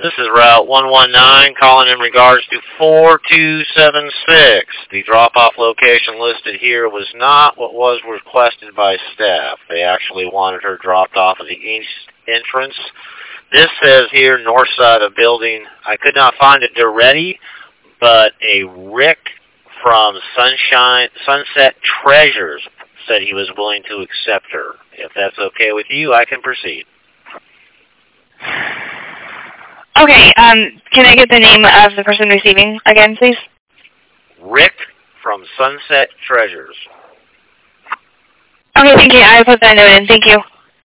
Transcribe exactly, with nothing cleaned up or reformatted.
This is Route one one nine calling in regards to four two seven six. The drop-off location listed here was not what was requested by staff. They actually wanted her dropped off at the east entrance. This says here, north side of building. I could not find it directly, but a Rick from Sunshine Sunset Treasures said he was willing to accept her. If that's okay with you, I can proceed. Okay, um, can I get the name of the person receiving again, please? Rick from Sunset Treasures. Okay, thank you. I put that note in. Thank you.